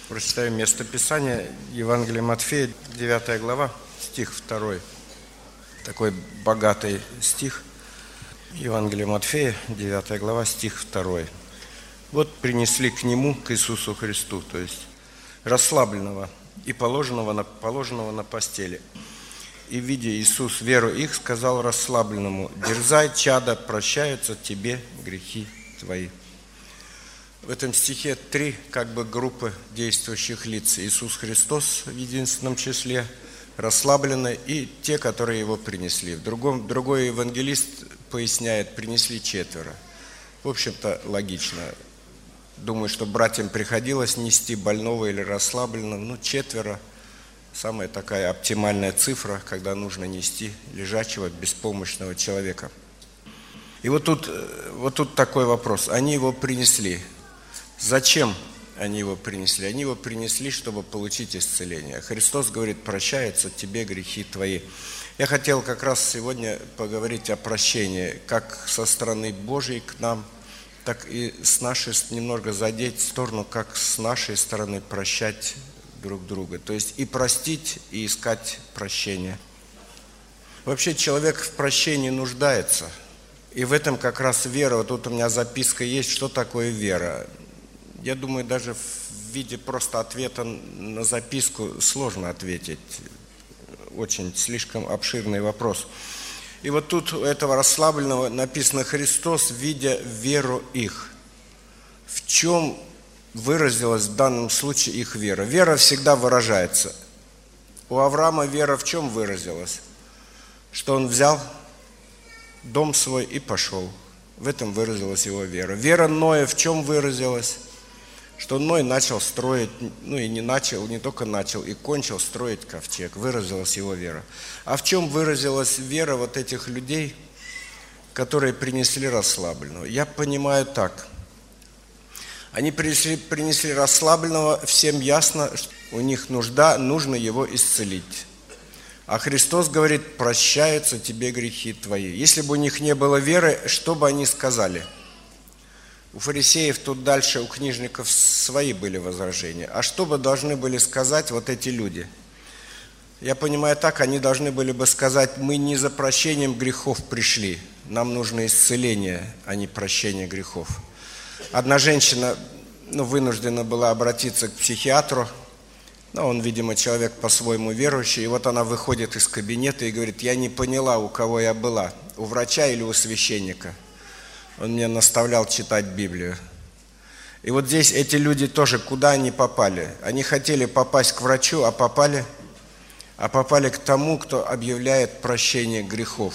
Прочитаю местописание Евангелия Матфея, 9 глава, стих 2. Такой богатый стих. Евангелие Матфея, 9 глава, стих 2. Вот принесли к Нему, к Иисусу Христу, то есть расслабленного и положенного на постели. И, видя Иисус веру их, сказал расслабленному: «Дерзай, чадо, прощаются тебе грехи твои». В этом стихе три группы действующих лиц. Иисус Христос в единственном числе, расслабленные и те, которые Его принесли. Другой евангелист поясняет: принесли четверо. В общем-то, логично. Думаю, что братьям приходилось нести больного или расслабленного. четверо – самая такая оптимальная цифра, когда нужно нести лежачего, беспомощного человека. И вот тут такой вопрос. Они Его принесли. Зачем они Его принесли? Они Его принесли, чтобы получить исцеление. Христос говорит: прощаются тебе грехи твои. Я хотел как раз сегодня поговорить о прощении, как со стороны Божьей к нам, так и с нашей, немного задеть в сторону, как с нашей стороны прощать друг друга. То есть и простить, и искать прощения. Вообще человек в прощении нуждается. И в этом как раз вера. Вот тут у меня записка есть, что такое вера. Я думаю, даже в виде просто ответа на записку сложно ответить. Очень слишком обширный вопрос. И вот тут у этого расслабленного написано: Христос, видя веру их. В чем выразилась в данном случае их вера? Вера всегда выражается. У Авраама вера в чем выразилась? Что он взял дом свой и пошел. В этом выразилась его вера. Вера Ноя в чем выразилась? Что Ной начал строить, не только начал, и кончил строить ковчег. Выразилась его вера. А в чем выразилась вера вот этих людей, которые принесли расслабленного? Я понимаю так. Они принесли расслабленного, всем ясно, что у них нужда, нужно его исцелить. А Христос говорит: прощаются тебе грехи твои. Если бы у них не было веры, что бы они сказали? У фарисеев тут дальше, у книжников свои были возражения. А что бы должны были сказать вот эти люди? Я понимаю так, они должны были бы сказать: мы не за прощением грехов пришли, нам нужно исцеление, а не прощение грехов. Одна женщина вынуждена была обратиться к психиатру, он, видимо, человек по-своему верующий, и вот она выходит из кабинета и говорит: я не поняла, у кого я была, у врача или у священника. Он меня наставлял читать Библию. И вот здесь эти люди тоже, куда они попали? Они хотели попасть к врачу, а попали к тому, кто объявляет прощение грехов.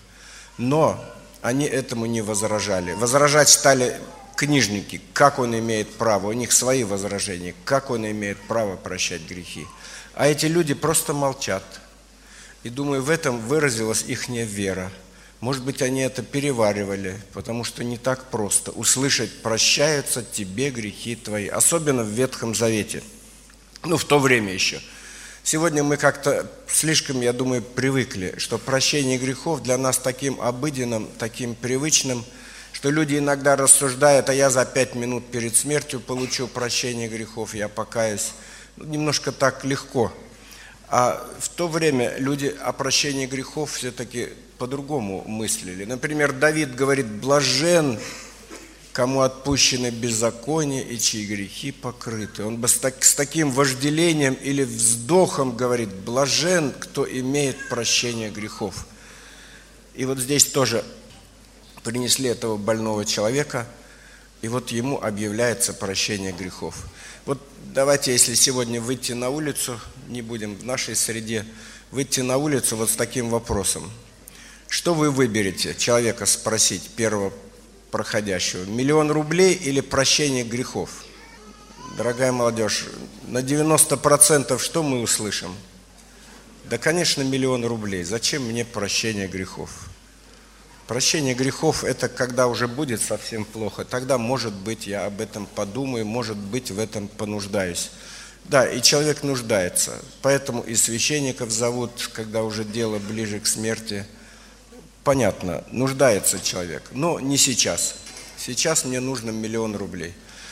Но они этому не возражали. Возражать стали книжники, как он имеет право, у них свои возражения, как он имеет право прощать грехи. А эти люди просто молчат. И думаю, в этом выразилась ихняя вера. Может быть, они это переваривали, потому что не так просто услышать: прощаются тебе грехи твои, особенно в Ветхом Завете, в то время еще. Сегодня мы как-то слишком, я думаю, привыкли, что прощение грехов для нас таким обыденным, таким привычным, что люди иногда рассуждают: а я за 5 минут перед смертью получу прощение грехов, я покаюсь. Немножко так легко. А в то время люди о прощении грехов все-таки по-другому мыслили. Например, Давид говорит: блажен, кому отпущены беззакония и чьи грехи покрыты. Он бы с таким вожделением или вздохом говорит: блажен, кто имеет прощение грехов. И вот здесь тоже принесли этого больного человека, и вот ему объявляется прощение грехов. Вот давайте, если сегодня выйти на улицу, не будем в нашей среде, выйти на улицу вот с таким вопросом. Что вы выберете? Человека спросить, первого проходящего: 1 000 000 рублей или прощение грехов? Дорогая молодежь, на 90% что мы услышим? Да, конечно, 1 000 000 рублей. Зачем мне прощение грехов? Прощение грехов – это когда уже будет совсем плохо. Тогда, может быть, я об этом подумаю, может быть, в этом понуждаюсь. Да, и человек нуждается. Поэтому и священников зовут, когда уже дело ближе к смерти. Понятно, нуждается человек, но не сейчас. Сейчас мне нужно 1 000 000 рублей.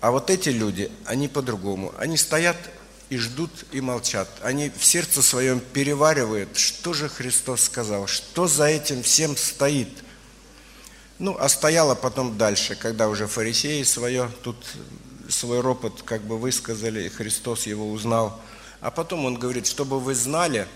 А вот эти люди, они по-другому. Они стоят и ждут, и молчат. Они в сердце своем переваривают, что же Христос сказал, что за этим всем стоит. Ну, а стояло потом дальше, когда уже фарисеи свой ропот как бы высказали, и Христос его узнал. А потом он говорит, чтобы вы знали,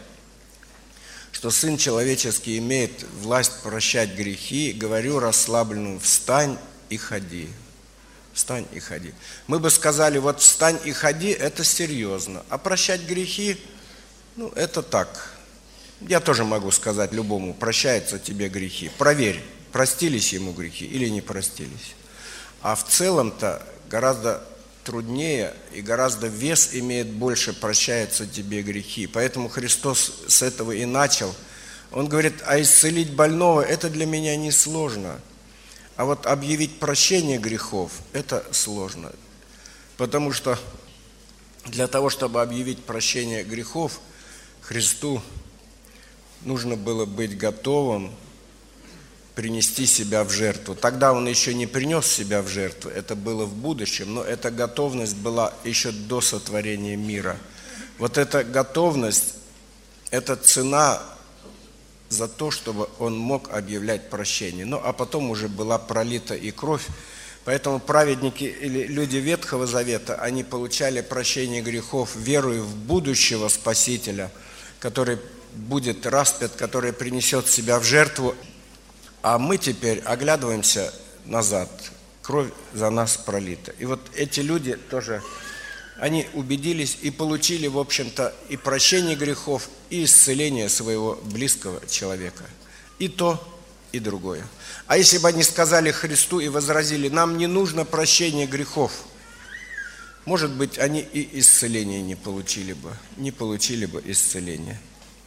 что Сын Человеческий имеет власть прощать грехи, говорю расслабленному, встань и ходи. Встань и ходи. Мы бы сказали, вот встань и ходи, это серьезно. А прощать грехи, ну, это так. Я тоже могу сказать любому, прощаются тебе грехи. Проверь, простились ему грехи или не простились. А в целом-то гораздо труднее и гораздо вес имеет больше, прощаются тебе грехи. Поэтому Христос с этого и начал. Он говорит, а исцелить больного, это для меня не сложно. А вот объявить прощение грехов, это сложно. Потому что для того, чтобы объявить прощение грехов, Христу нужно было быть готовым принести себя в жертву. Тогда Он еще не принес себя в жертву, это было в будущем, но эта готовность была еще до сотворения мира. Вот эта готовность, это цена за то, чтобы Он мог объявлять прощение. Ну, а потом уже была пролита и кровь. Поэтому праведники или люди Ветхого Завета, они получали прощение грехов, веруя в будущего Спасителя, который будет распят, который принесет себя в жертву. А мы теперь оглядываемся назад, кровь за нас пролита. И вот эти люди тоже, они убедились и получили, в общем-то, и прощение грехов, и исцеление своего близкого человека. И то, и другое. А если бы они сказали Христу и возразили, нам не нужно прощение грехов, может быть, они и исцеление не получили бы исцеление.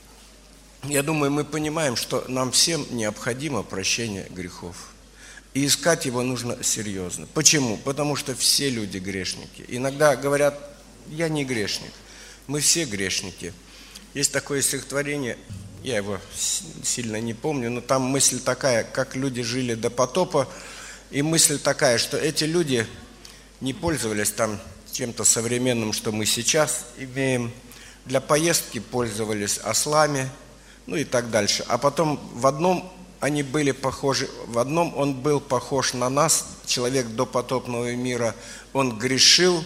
Я думаю, мы понимаем, что нам всем необходимо прощение грехов. И искать его нужно серьезно. Почему? Потому что все люди грешники. Иногда говорят, я не грешник. Мы все грешники. Есть такое стихотворение, я его сильно не помню, но там мысль такая, как люди жили до потопа. И мысль такая, что эти люди не пользовались там чем-то современным, что мы сейчас имеем. Для поездки пользовались ослами, ну и так дальше. А потом в одном они были похожи, в одном он был похож на нас, человек до потопного мира, он грешил.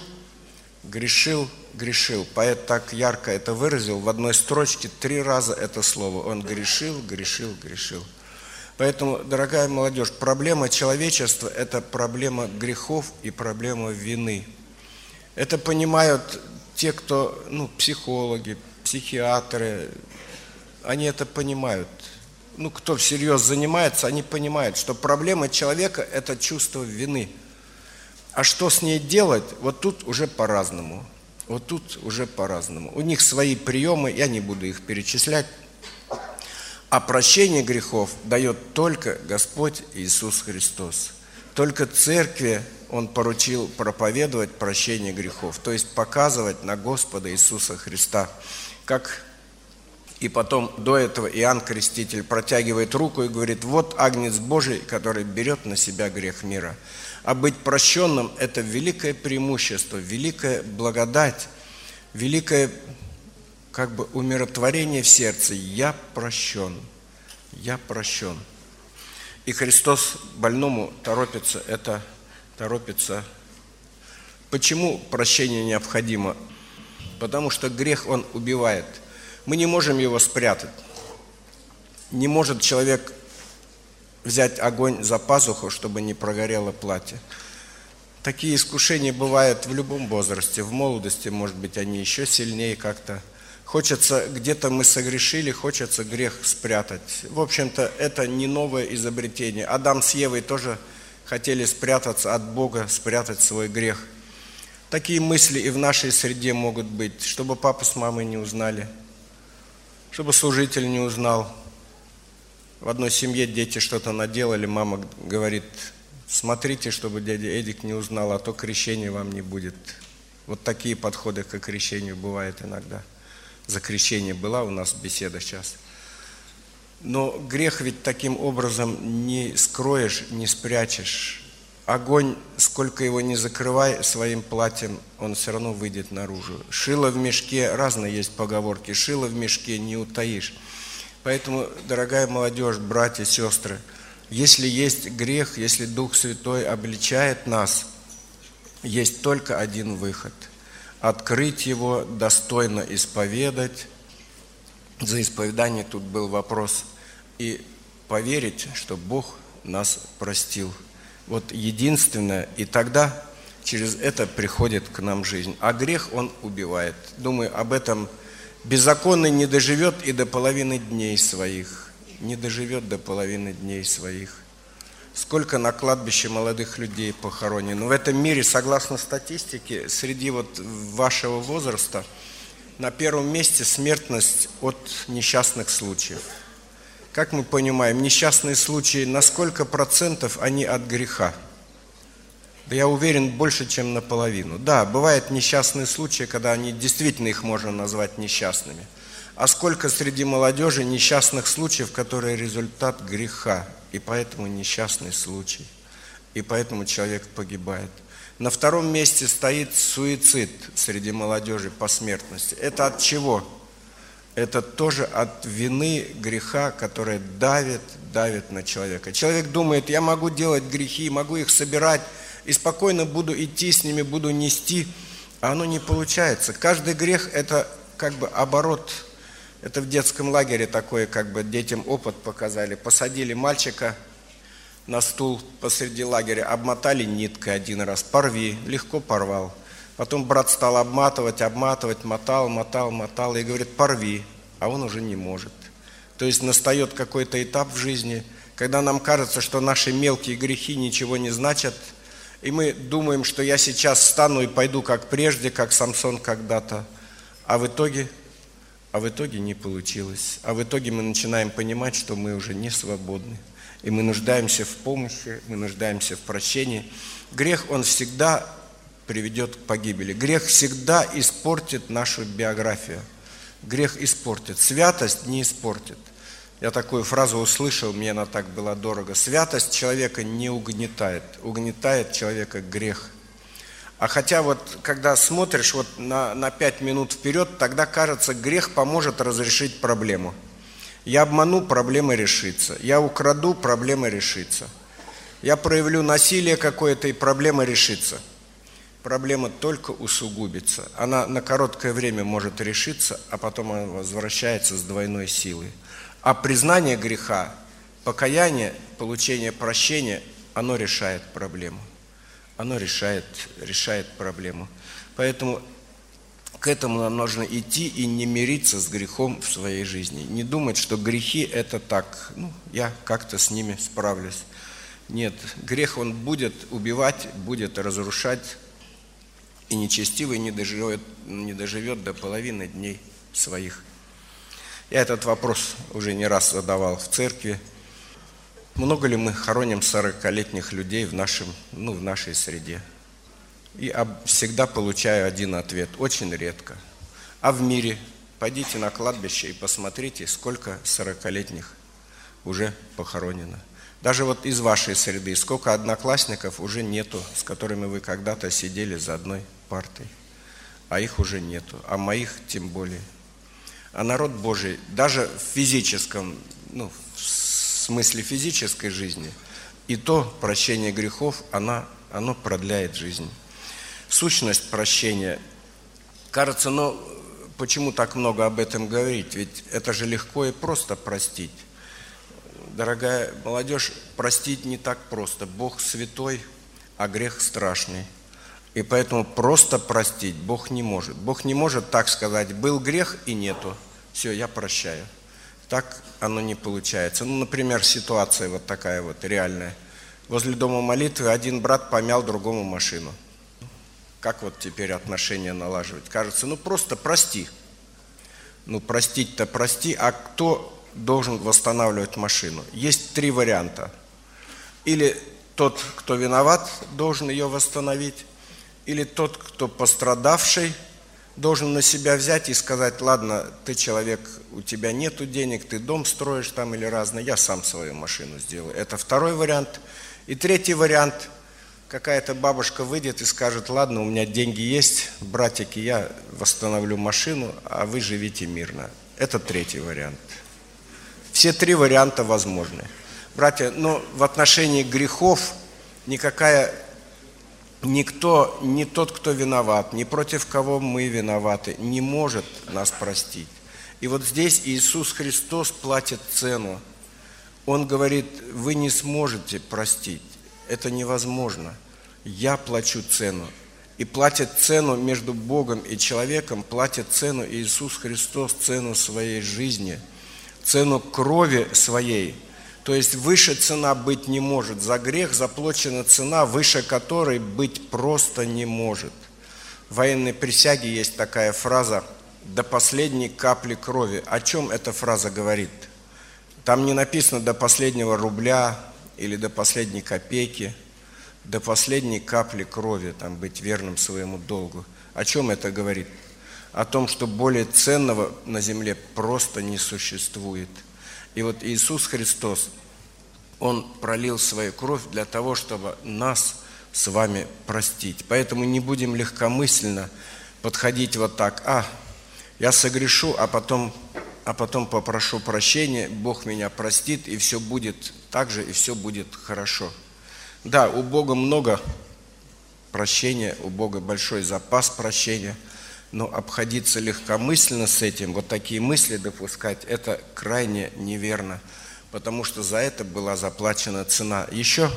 Поэт так ярко это выразил, в одной строчке 3 раза это слово. Он грешил. Поэтому, дорогая молодежь, проблема человечества – это проблема грехов и проблема вины. Это понимают те, кто, психологи, психиатры, они это понимают. Кто всерьез занимается, они понимают, что проблема человека – это чувство вины. А что с ней делать, вот тут уже по-разному. У них свои приемы, я не буду их перечислять. А прощение грехов дает только Господь Иисус Христос. Только церкви Он поручил проповедовать прощение грехов, то есть показывать на Господа Иисуса Христа. Как и потом до этого Иоанн Креститель протягивает руку и говорит, вот Агнец Божий, который берет на себя грех мира. А быть прощенным – это великое преимущество, великая благодать, великое умиротворение в сердце. Я прощен. И Христос больному торопится. Почему прощение необходимо? Потому что грех, он убивает. Мы не можем его спрятать. Не может человек взять огонь за пазуху, чтобы не прогорело платье. Такие искушения бывают в любом возрасте. В молодости, может быть, они еще сильнее как-то. Хочется, где-то мы согрешили, хочется грех спрятать. В общем-то, это не новое изобретение. Адам с Евой тоже хотели спрятаться от Бога, спрятать свой грех. Такие мысли и в нашей среде могут быть, чтобы папа с мамой не узнали, чтобы служитель не узнал. В одной семье дети что-то наделали, мама говорит, смотрите, чтобы дядя Эдик не узнал, а то крещения вам не будет. Вот такие подходы к крещению бывают иногда. За крещение была у нас беседа сейчас. Но грех ведь таким образом не скроешь, не спрячешь. огонь, сколько его не закрывай своим платьем, он все равно выйдет наружу. Шило в мешке, разные есть поговорки, шило в мешке не утаишь. Поэтому, дорогая молодежь, братья, сестры, если есть грех, если Дух Святой обличает нас, есть только один выход – открыть его, достойно исповедать. За исповедание тут был вопрос. И поверить, что Бог нас простил. Вот единственное, и тогда через это приходит к нам жизнь. А грех, он убивает. Думаю, об этом беззаконный не доживет и до половины дней своих. Не доживет до половины дней своих. Сколько на кладбище молодых людей похоронено. В этом мире, согласно статистике, среди вот вашего возраста, на первом месте смертность от несчастных случаев. Как мы понимаем, несчастные случаи, на сколько процентов они от греха? Да я уверен, больше, чем наполовину. Да, бывают несчастные случаи, когда они действительно их можно назвать несчастными. А сколько среди молодежи несчастных случаев, которые результат греха, и поэтому несчастный случай, и поэтому человек погибает. На втором месте стоит суицид среди молодежи по смертности. Это от чего? Это тоже от вины, греха, которая давит на человека. Человек думает, я могу делать грехи, могу их собирать, и спокойно буду идти с ними, буду нести, а оно не получается. Каждый грех – это как бы оборот. Это в детском лагере такое, как бы детям опыт показали. Посадили мальчика на стул посреди лагеря, обмотали ниткой один раз, порви, легко порвал. Потом брат стал обматывать, мотал, и говорит, порви, а он уже не может. То есть настает какой-то этап в жизни, когда нам кажется, что наши мелкие грехи ничего не значат, и мы думаем, что я сейчас встану и пойду как прежде, как Самсон когда-то, а в итоге не получилось. А в итоге мы начинаем понимать, что мы уже не свободны. И мы нуждаемся в помощи, мы нуждаемся в прощении. Грех, он всегда приведет к погибели. Грех всегда испортит нашу биографию. Грех испортит. Святость не испортит. Я такую фразу услышал, мне она так была дорого. Святость человека не угнетает. Угнетает человека грех. А хотя вот, когда смотришь вот на 5 минут вперед, тогда кажется, грех поможет разрешить проблему. Я обману, проблема решится. Я украду, проблема решится. Я проявлю насилие какое-то, и проблема решится. Проблема только усугубится. Она на короткое время может решиться, а потом она возвращается с двойной силой. А признание греха, покаяние, получение прощения, оно решает проблему. Оно решает проблему. Поэтому к этому нам нужно идти и не мириться с грехом в своей жизни. Не думать, что грехи это так, я как-то с ними справлюсь. Нет, грех он будет убивать, будет разрушать, и нечестивый не доживет до половины дней своих. Я этот вопрос уже не раз задавал в церкви. Много ли мы хороним 40-летних людей в нашей среде? И всегда получаю один ответ. Очень редко. А в мире? Пойдите на кладбище и посмотрите, сколько 40-летних уже похоронено. Даже вот из вашей среды, сколько одноклассников уже нету, с которыми вы когда-то сидели за одной партой. А их уже нету. А моих тем более. А народ Божий, даже в физическом, в смысле физической жизни, и то прощение грехов, оно продляет жизнь. Сущность прощения. Кажется, почему так много об этом говорить? Ведь это же легко и просто простить. Дорогая молодежь, простить не так просто. Бог святой, а грех страшный. И поэтому просто простить Бог не может. Бог не может так сказать, был грех и нету. Все, я прощаю. Так оно не получается. Например, ситуация вот такая вот реальная. Возле дома молитвы один брат помял другому машину. Как вот теперь отношения налаживать? Кажется, просто прости. Простить-то прости, а кто должен восстанавливать машину? Есть 3 варианта. Или тот, кто виноват, должен ее восстановить, или тот, кто пострадавший, должен на себя взять и сказать, ладно, ты человек, у тебя нету денег, ты дом строишь там или разное, я сам свою машину сделаю. Это 2-й вариант. И 3-й вариант, какая-то бабушка выйдет и скажет: ладно, у меня деньги есть, братики, я восстановлю машину, а вы живите мирно. Это третий вариант. Все три варианта возможны. Братья, но в отношении грехов никто, не тот, кто виноват, ни против кого мы виноваты, не может нас простить. И вот здесь Иисус Христос платит цену. Он говорит: вы не сможете простить, это невозможно. Я плачу цену. И платит цену между Богом и человеком, платит цену Иисус Христос, цену своей жизни, цену крови своей. То есть выше цена быть не может. За грех заплачена цена, выше которой быть просто не может. В военной присяге есть такая фраза: «До последней капли крови». О чем эта фраза говорит? Там не написано «до последнего рубля» или «до последней копейки», «до последней капли крови», там быть верным своему долгу. О чем это говорит? О том, что более ценного на земле просто не существует. И вот Иисус Христос, Он пролил свою кровь для того, чтобы нас с вами простить. Поэтому не будем легкомысленно подходить вот так: я согрешу, а потом попрошу прощения, Бог меня простит, и все будет так же, и все будет хорошо. Да, у Бога много прощения, у Бога большой запас прощения, но обходиться легкомысленно с этим, вот такие мысли допускать, это крайне неверно, потому что за это была заплачена цена. Еще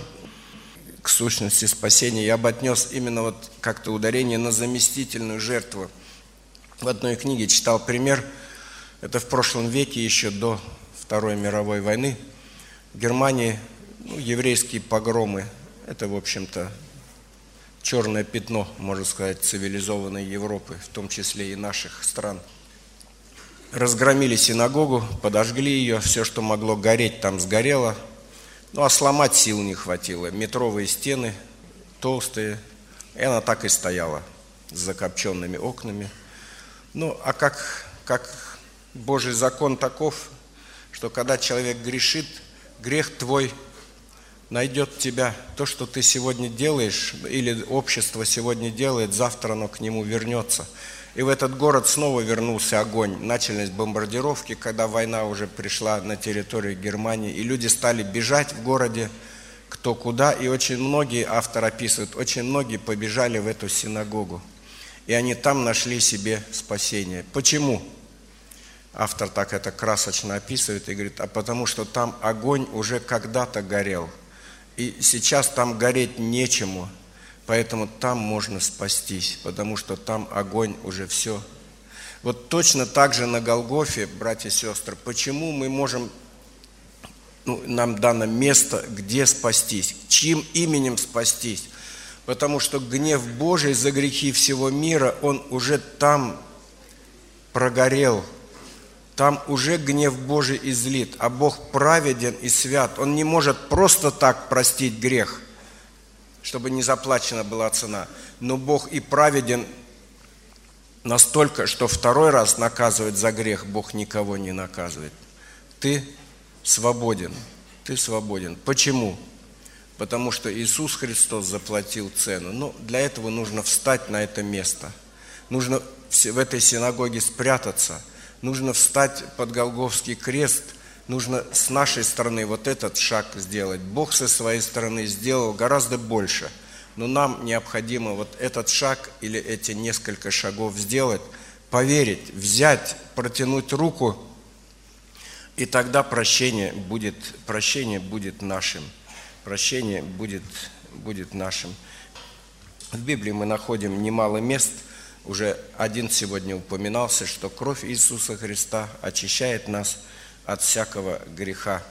к сущности спасения я бы отнес именно вот как-то ударение на заместительную жертву. В одной книге читал пример, это в прошлом веке, еще до Второй мировой войны, в Германии еврейские погромы, это, в общем-то, черное пятно, можно сказать, цивилизованной Европы, в том числе и наших стран. Разгромили синагогу, подожгли ее, все, что могло гореть, там сгорело, а сломать сил не хватило. Метровые стены, толстые, и она так и стояла с закопченными окнами. А как Божий закон таков, что когда человек грешит, грех твой найдет тебя. То, что ты сегодня делаешь, или общество сегодня делает, завтра оно к нему вернется. И в этот город снова вернулся огонь. Начались бомбардировки, когда война уже пришла на территорию Германии, и люди стали бежать в городе кто куда, и очень многие, автор описывает, очень многие побежали в эту синагогу. И они там нашли себе спасение. Почему? Автор так это красочно описывает и говорит: потому что там огонь уже когда-то горел. И сейчас там гореть нечему, поэтому там можно спастись, потому что там огонь уже все. Вот точно так же на Голгофе, братья и сестры, почему мы можем, нам дано место, где спастись, чьим именем спастись? Потому что гнев Божий за грехи всего мира, он уже там прогорел. Там уже гнев Божий излит, а Бог праведен и свят. Он не может просто так простить грех, чтобы не заплачена была цена. Но Бог и праведен настолько, что второй раз наказывать за грех Бог никого не наказывает. Ты свободен. Ты свободен. Почему? Потому что Иисус Христос заплатил цену. Но для этого нужно встать на это место. Нужно в этой синагоге спрятаться. Нужно встать под Голгофский крест. Нужно с нашей стороны вот этот шаг сделать. Бог со своей стороны сделал гораздо больше. Но нам необходимо вот этот шаг или эти несколько шагов сделать, поверить, взять, протянуть руку, и тогда прощение будет нашим. Прощение будет нашим. В Библии мы находим немало мест, уже один сегодня упоминался, что кровь Иисуса Христа очищает нас от всякого греха.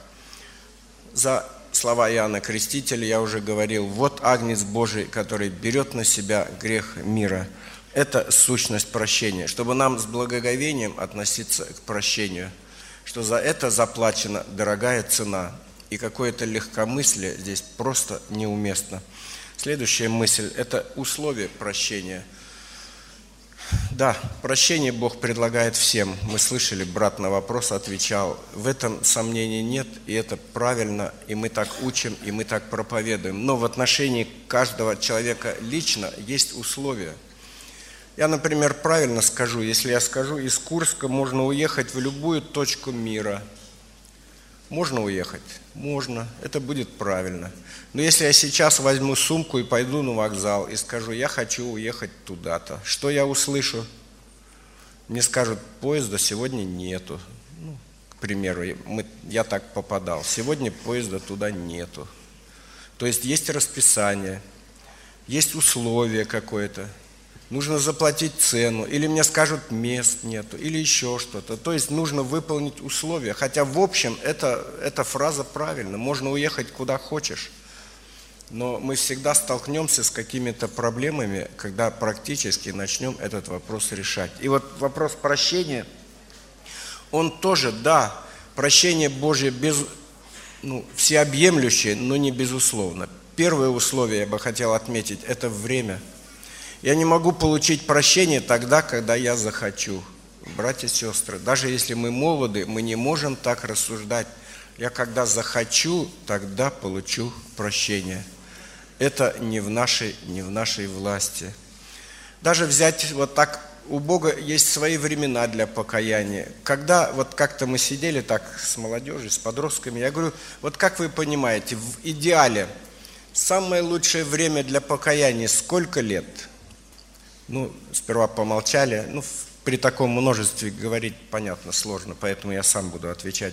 За слова Иоанна Крестителя я уже говорил: вот Агнец Божий, который берет на себя грех мира. Это сущность прощения, чтобы нам с благоговением относиться к прощению, что за это заплачена дорогая цена, и какое-то легкомыслие здесь просто неуместно. Следующая мысль – это условие прощения. Да, прощение Бог предлагает всем. Мы слышали, брат на вопрос отвечал. В этом сомнений нет, и это правильно, и мы так учим, и мы так проповедуем. Но в отношении каждого человека лично есть условия. Я, например, правильно скажу, если я скажу, из Курска можно уехать в любую точку мира. Можно уехать? Можно, это будет правильно. Но если я сейчас возьму сумку и пойду на вокзал и скажу, я хочу уехать туда-то, что я услышу? Мне скажут, поезда сегодня нету. К примеру, я так попадал. Сегодня поезда туда нету. То есть расписание, есть условие какое-то. Нужно заплатить цену, или мне скажут, мест нету, или еще что-то. То есть нужно выполнить условия. Хотя в общем эта фраза правильна. Можно уехать куда хочешь. Но мы всегда столкнемся с какими-то проблемами, когда практически начнем этот вопрос решать. И вот вопрос прощения, он тоже, да, прощение Божье всеобъемлющее, но не безусловно. Первое условие я бы хотел отметить – это время. Я не могу получить прощение тогда, когда я захочу. Братья и сестры, даже если мы молоды, мы не можем так рассуждать. Я когда захочу, тогда получу прощение. Это не в нашей власти. Даже взять вот так, у Бога есть свои времена для покаяния. Когда вот как-то мы сидели так с молодежью, с подростками, я говорю, вот как вы понимаете, в идеале самое лучшее время для покаяния сколько лет? Сперва помолчали. При таком множестве говорить, понятно, сложно, поэтому я сам буду отвечать.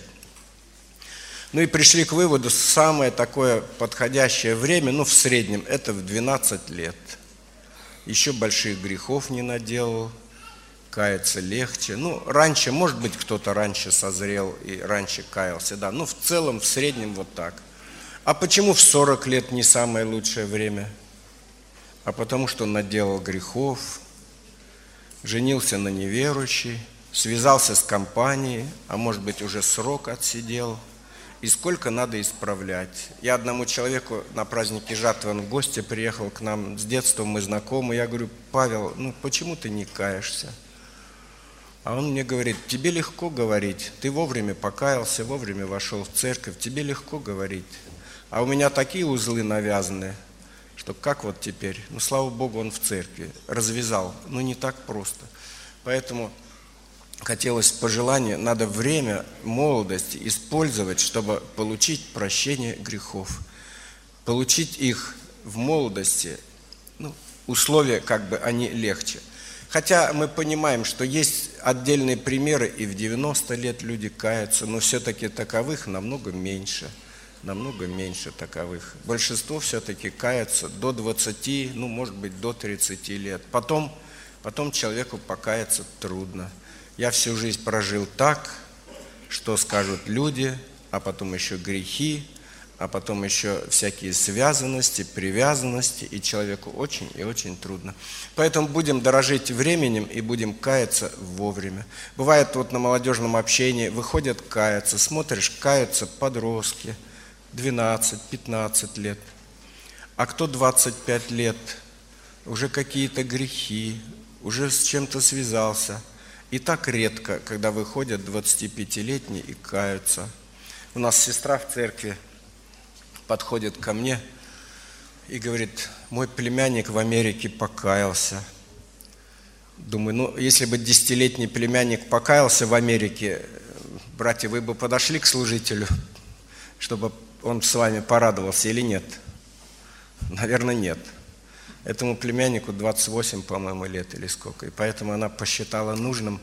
И пришли к выводу, самое такое подходящее время, в среднем, это в 12 лет. Еще больших грехов не наделал, каяться легче. Раньше, может быть, кто-то раньше созрел и раньше каялся, да. В целом, в среднем вот так. А почему в 40 лет не самое лучшее время? А потому что наделал грехов, женился на неверующей, связался с компанией, а может быть уже срок отсидел, и сколько надо исправлять. Я одному человеку на празднике жатвы, он в гости приехал к нам, с детства мы знакомы, я говорю, Павел, почему ты не каешься? А он мне говорит, тебе легко говорить, ты вовремя покаялся, вовремя вошел в церковь, тебе легко говорить, а у меня такие узлы навязаны, что как вот теперь? Слава Богу, он в церкви развязал. Не так просто. Поэтому хотелось пожелание, надо время молодости использовать, чтобы получить прощение грехов. Получить их в молодости, условия они легче. Хотя мы понимаем, что есть отдельные примеры, и в 90 лет люди каются, но все-таки таковых намного меньше таковых. Большинство все-таки кается до 20, может быть, до 30 лет. Потом человеку покаяться трудно. Я всю жизнь прожил так, что скажут люди, а потом еще грехи, а потом еще всякие связанности, привязанности, и человеку очень и очень трудно. Поэтому будем дорожить временем и будем каяться вовремя. Бывает на молодежном общении, выходят каяться, смотришь, каются подростки, 12-15 лет. А кто 25 лет, уже какие-то грехи, уже с чем-то связался. И так редко, когда выходят 25-летние и каются. У нас сестра в церкви подходит ко мне и говорит, мой племянник в Америке покаялся. Думаю, если бы 10-летний племянник покаялся в Америке, братья, вы бы подошли к служителю, чтобы он с вами порадовался или нет? Наверное, нет. Этому племяннику 28, по-моему, лет или сколько. И поэтому она посчитала нужным,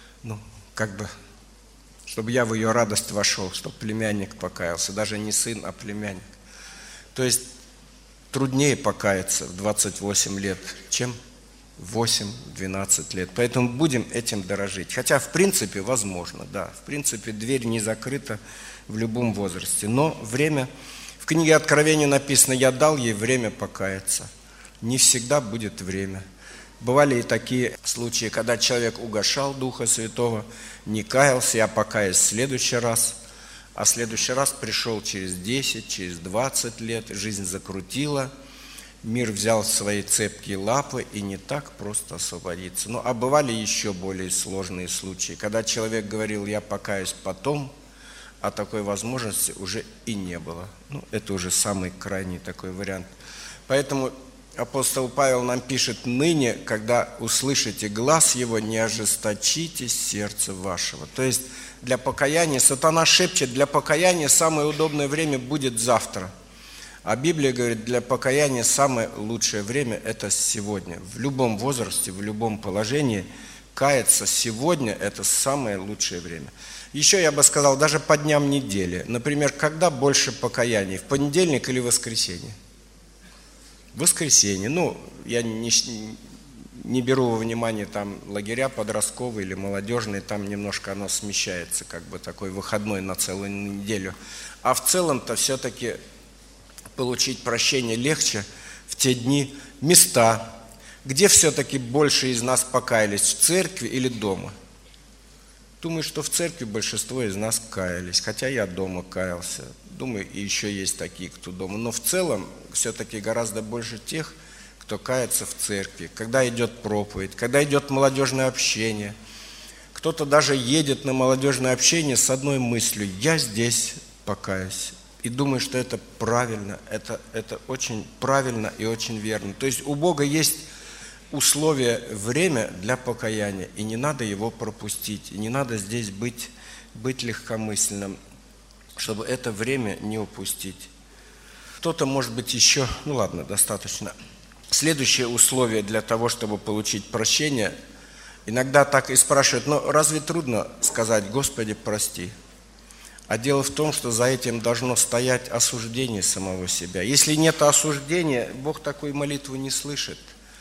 чтобы я в ее радость вошел, чтобы племянник покаялся. Даже не сын, а племянник. То есть труднее покаяться в 28 лет, чем в 8-12 лет. Поэтому будем этим дорожить. Хотя, в принципе, возможно, да. В принципе, дверь не закрыта в любом возрасте. Но время, в книге Откровения написано, я дал ей время покаяться. Не всегда будет время. Бывали и такие случаи, когда человек угошал Духа Святого, не каялся, я покаюсь в следующий раз, а в следующий раз пришел через 10, через 20 лет, жизнь закрутила, мир взял в свои цепкие лапы и не так просто освободиться. Ну, а бывали еще более сложные случаи, когда человек говорил: я покаюсь потом, а такой возможности уже и не было. Ну, это уже самый крайний такой вариант. Поэтому апостол Павел нам пишет: ныне, когда услышите глас его, не ожесточите сердце вашего. То есть для покаяния, сатана шепчет, для покаяния самое удобное время будет завтра. А Библия говорит, для покаяния самое лучшее время – это сегодня. В любом возрасте, в любом положении каяться сегодня – это самое лучшее время. Еще я бы сказал, даже по дням недели. Например, когда больше покаяний, в понедельник или в воскресенье? В воскресенье. Ну, я не беру во внимание там лагеря подростковые или молодежные, там немножко оно смещается, как бы такой выходной на целую неделю. А в целом-то все-таки получить прощение легче в те дни, места, где все-таки больше из нас покаялись, в церкви или дома. Думаю, что в церкви большинство из нас каялись, хотя я дома каялся. Думаю, и еще есть такие, кто дома. Но в целом все-таки гораздо больше тех, кто кается в церкви, когда идет проповедь, когда идет молодежное общение. Кто-то даже едет на молодежное общение с одной мыслью: я здесь покаюсь. И думаю, что это правильно, это очень правильно и очень верно. То есть у Бога есть условие, время для покаяния, и не надо его пропустить, и не надо здесь быть легкомысленным, чтобы это время не упустить. Кто-то, может быть, еще, ну ладно, достаточно. Следующее условие для того, чтобы получить прощение, иногда так и спрашивают: но разве трудно сказать: Господи, прости? А дело в том, что за этим должно стоять осуждение самого себя. Если нет осуждения, Бог такую молитву не слышит.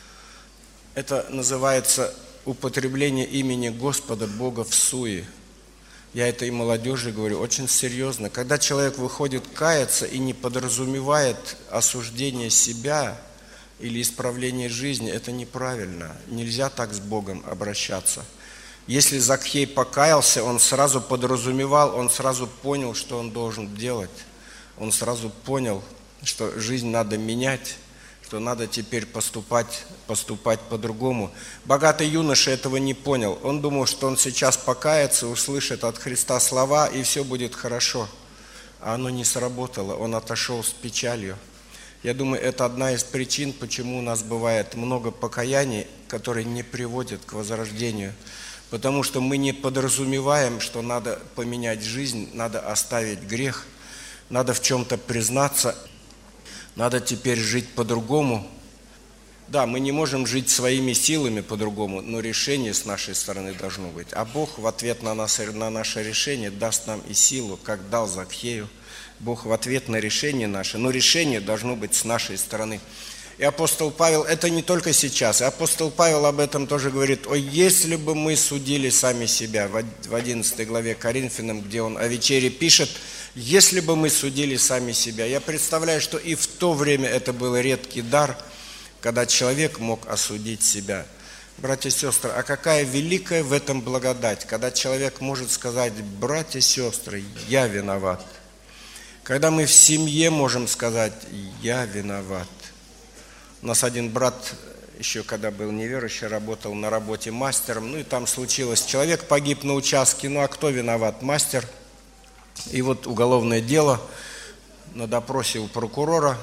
Это называется употребление имени Господа Бога в суе. Я это и молодежи говорю очень серьезно. Когда человек выходит каяться и не подразумевает осуждение себя или исправление жизни, это неправильно. Нельзя так с Богом обращаться. Если Закхей покаялся, он сразу подразумевал, он сразу понял, что он должен делать. Он сразу понял, что жизнь надо менять, что надо теперь поступать по-другому. Богатый юноша этого не понял. Он думал, что он сейчас покается, услышит от Христа слова, и все будет хорошо. А оно не сработало, он отошел с печалью. Я думаю, это одна из причин, почему у нас бывает много покаяний, которые не приводят к возрождению. Потому что мы не подразумеваем, что надо поменять жизнь, надо оставить грех, надо в чем-то признаться, надо теперь жить по-другому. Да, мы не можем жить своими силами по-другому, но решение с нашей стороны должно быть. А Бог в ответ на наше решение даст нам и силу, как дал Закхею. Бог в ответ на решение наше, но решение должно быть с нашей стороны. И апостол Павел, это не только сейчас, и апостол Павел об этом тоже говорит: «Ой, если бы мы судили сами себя», в 11 главе Коринфянам, где он о вечере пишет: «Если бы мы судили сами себя». Я представляю, что и в то время это был редкий дар, когда человек мог осудить себя. Братья и сестры, а какая великая в этом благодать, когда человек может сказать: братья и сестры, я виноват. Когда мы в семье можем сказать: я виноват. У нас один брат, еще когда был неверующий, работал на работе мастером, ну и там случилось, человек погиб на участке, ну а кто виноват? Мастер. И вот уголовное дело на допросе у прокурора,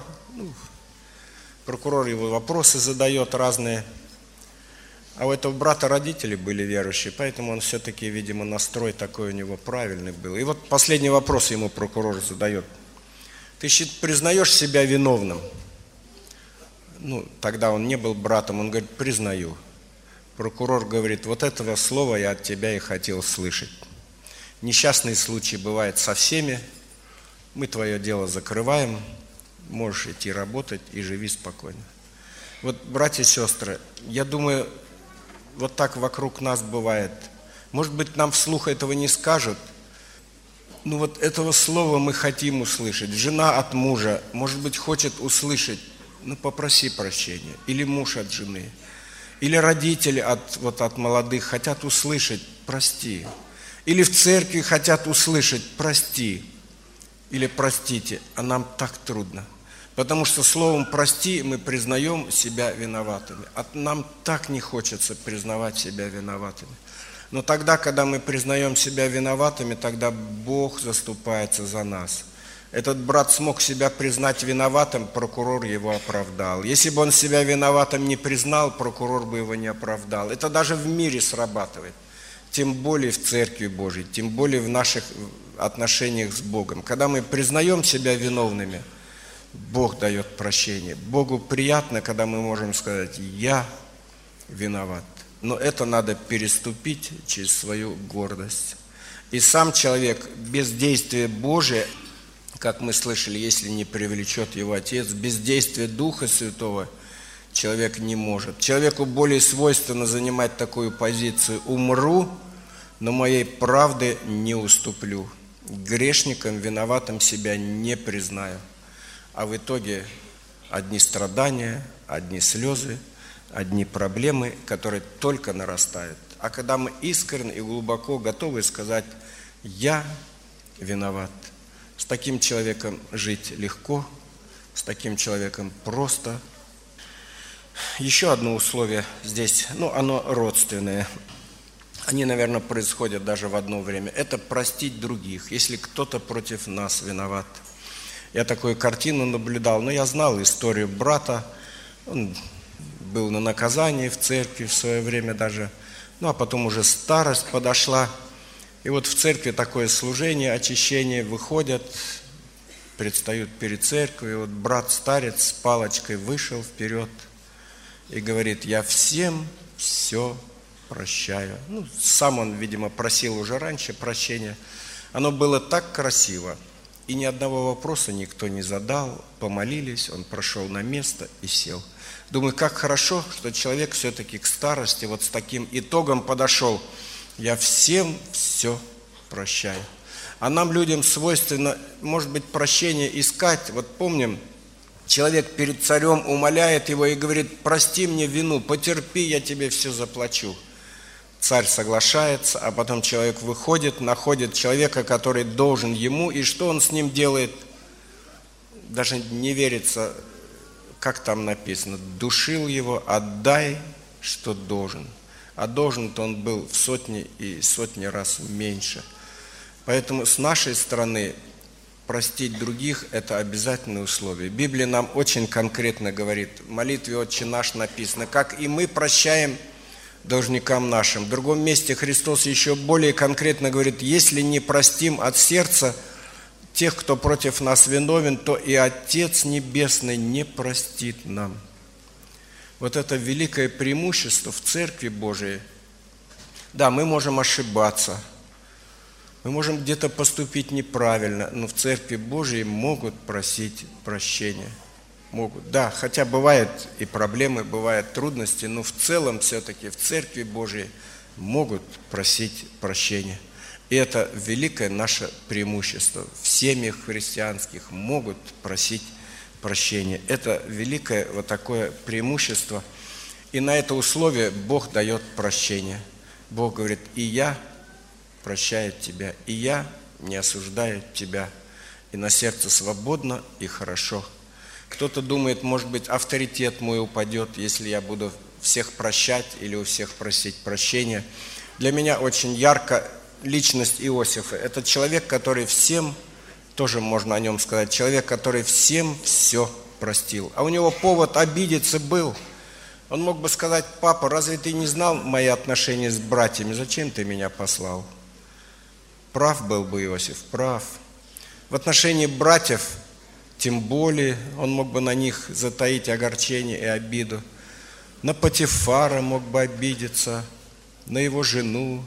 прокурор его вопросы задает разные, а у этого брата родители были верующие, поэтому он все-таки, видимо, настрой такой у него правильный был. И вот последний вопрос ему прокурор задает: ты признаешь себя виновным? Ну, тогда он не был братом, он говорит: признаю. Прокурор говорит: вот этого слова я от тебя и хотел слышать. Несчастные случаи бывают со всеми, мы твое дело закрываем, можешь идти работать и живи спокойно. Вот, братья и сестры, я думаю, вот так вокруг нас бывает. Может быть, нам вслух этого не скажут, но вот этого слова мы хотим услышать. Жена от мужа, может быть, хочет услышать: ну, попроси прощения. Или муж от жены. Или родители от молодых хотят услышать: прости. Или в церкви хотят услышать: прости. Или простите, а нам так трудно. Потому что словом «прости» мы признаем себя виноватыми. Нам так не хочется признавать себя виноватыми. Но тогда, когда мы признаем себя виноватыми, тогда Бог заступается за нас. Этот брат смог себя признать виноватым, прокурор его оправдал. Если бы он себя виноватым не признал, прокурор бы его не оправдал. Это даже в мире срабатывает. Тем более в Церкви Божьей, тем более в наших отношениях с Богом. Когда мы признаем себя виновными, Бог дает прощение. Богу приятно, когда мы можем сказать: «Я виноват». Но это надо переступить через свою гордость. И сам человек без действия Божия, как мы слышали, если не привлечет его Отец, без действия Духа Святого человек не может. Человеку более свойственно занимать такую позицию: «Умру, но моей правды не уступлю. Грешником, виноватым себя не признаю». А в итоге одни страдания, одни слезы, одни проблемы, которые только нарастают. А когда мы искренне и глубоко готовы сказать: «Я виноват», с таким человеком жить легко, с таким человеком просто. Еще одно условие здесь, оно родственное. Они, наверное, происходят даже в одно время. Это простить других, если кто-то против нас виноват. Я такую картину наблюдал, но я знал историю брата. Он был на наказании в церкви в свое время даже. А потом уже старость подошла. И вот в церкви такое служение, очищение, выходят, предстают перед церковью. И вот брат-старец с палочкой вышел вперед и говорит: «Я всем все прощаю». Сам он, видимо, просил уже раньше прощения. Оно было так красиво. И ни одного вопроса никто не задал, помолились, он прошел на место и сел. Думаю, как хорошо, что человек все-таки к старости вот с таким итогом подошел: «Я всем все прощаю». А нам, людям, свойственно, может быть, прощение искать. Вот помним, человек перед царем умоляет его и говорит: «Прости мне вину, потерпи, я тебе все заплачу». Царь соглашается, а потом человек выходит, находит человека, который должен ему, и что он с ним делает? Даже не верится, как там написано: «Душил его, отдай, что должен». А должен-то он был в сотни и сотни раз меньше. Поэтому с нашей стороны простить других – это обязательное условие. Библия нам очень конкретно говорит, в молитве «Отче наш» написано: «Как и мы прощаем должникам нашим». В другом месте Христос еще более конкретно говорит: «Если не простим от сердца тех, кто против нас виновен, то и Отец Небесный не простит нам». Вот это великое преимущество в Церкви Божией. Да, мы можем ошибаться, мы можем где-то поступить неправильно, но в Церкви Божией могут просить прощения. Могут, да, хотя бывают и проблемы, бывают трудности, но в целом все-таки в Церкви Божией могут просить прощения. И это великое наше преимущество. В семьях христианских могут просить прощения. Это великое вот такое преимущество. И на это условие Бог дает прощение. Бог говорит: «И я прощаю тебя, и я не осуждаю тебя». И на сердце свободно и хорошо. Кто-то думает, может быть, авторитет мой упадет, если я буду всех прощать или у всех просить прощения. Для меня очень ярко личность Иосифа. Это человек, который всем, тоже можно о нем сказать, человек, который всем все простил. А у него повод обидеться был. Он мог бы сказать: «Папа, разве ты не знал мои отношения с братьями? Зачем ты меня послал?» Прав был бы Иосиф, прав. В отношении братьев тем более он мог бы на них затаить огорчение и обиду. На Потифара мог бы обидеться, на его жену.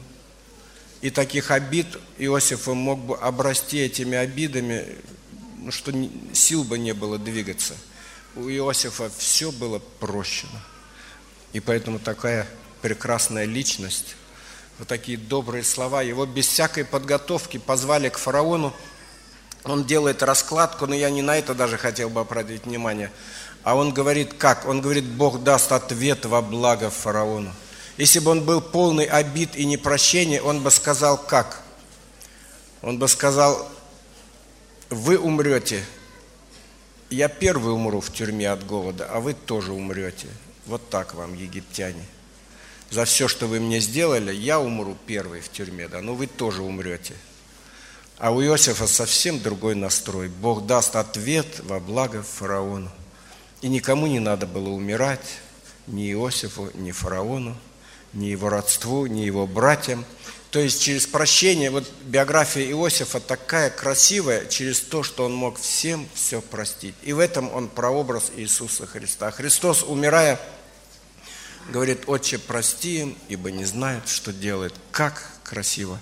И таких обид Иосиф мог бы обрасти этими обидами, что сил бы не было двигаться. У Иосифа все было прощено. И поэтому такая прекрасная личность, вот такие добрые слова. Его без всякой подготовки позвали к фараону. Он делает раскладку, но я не на это даже хотел бы обратить внимание. А он говорит как? Он говорит: Бог даст ответ во благо фараону. Если бы он был полный обид и непрощения, он бы сказал как? Он бы сказал: вы умрете, я первый умру в тюрьме от голода, а вы тоже умрете. Вот так вам, египтяне. За все, что вы мне сделали, я умру первый в тюрьме, да, но вы тоже умрете. А у Иосифа совсем другой настрой. Бог даст ответ во благо фараону. И никому не надо было умирать, ни Иосифу, ни фараону, ни его родству, ни его братьям. То есть через прощение, вот биография Иосифа такая красивая, через то, что он мог всем все простить. И в этом он прообраз Иисуса Христа. Христос, умирая, говорит: «Отче, прости им, ибо не знают, что делают». Как красиво!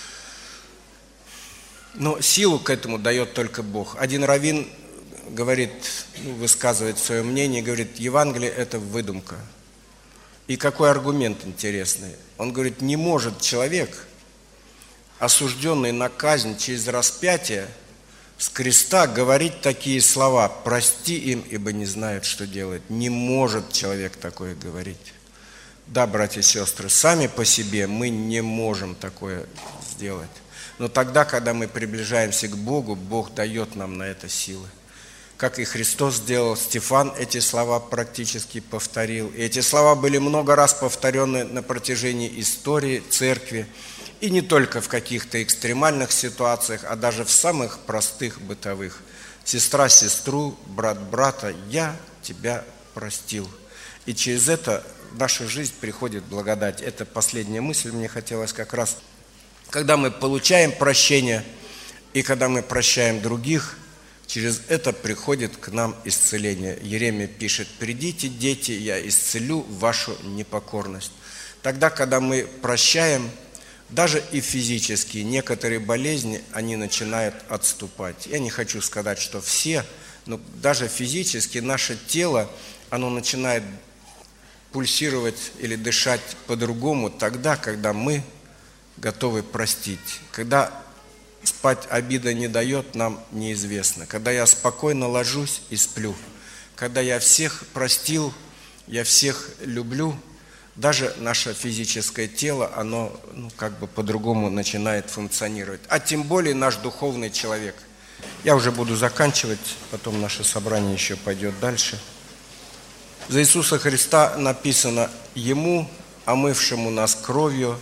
Но силу к этому дает только Бог. Один раввин говорит, высказывает свое мнение, говорит: Евангелие – это выдумка. И какой аргумент интересный. Он говорит: не может человек, осужденный на казнь через распятие, с креста говорить такие слова: «Прости им, ибо не знают, что делать». Не может человек такое говорить. Да, братья и сестры, сами по себе мы не можем такое сделать. Но тогда, когда мы приближаемся к Богу, Бог дает нам на это силы. Как и Христос сделал, Стефан эти слова практически повторил. И эти слова были много раз повторены на протяжении истории церкви. И не только в каких-то экстремальных ситуациях, а даже в самых простых бытовых. Сестра сестру, брат брата, я тебя простил. И через это в нашу жизнь приходит благодать. Это последняя мысль мне хотелось как раз. Когда мы получаем прощение и когда мы прощаем других, через это приходит к нам исцеление. Иеремия пишет: «Придите, дети, я исцелю вашу непокорность». Тогда, когда мы прощаем, даже и физически некоторые болезни, они начинают отступать. Я не хочу сказать, что все, но даже физически наше тело, оно начинает пульсировать или дышать по-другому тогда, когда мы готовы простить. Когда спать обида не дает, нам неизвестно. Когда я спокойно ложусь и сплю, когда я всех простил, я всех люблю, даже наше физическое тело, оно как бы по-другому начинает функционировать. А тем более наш духовный человек. Я уже буду заканчивать, потом наше собрание еще пойдет дальше. За Иисуса Христа написано: «Ему, омывшему нас кровью,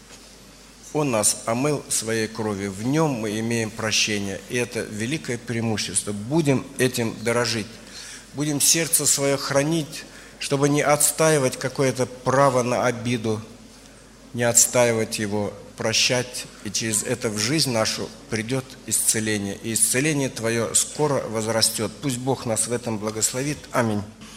Он нас омыл своей кровью, в Нем мы имеем прощение». И это великое преимущество. Будем этим дорожить. Будем сердце свое хранить, чтобы не отстаивать какое-то право на обиду, не отстаивать его, прощать. И через это в жизнь нашу придет исцеление. И исцеление Твое скоро возрастет. Пусть Бог нас в этом благословит. Аминь.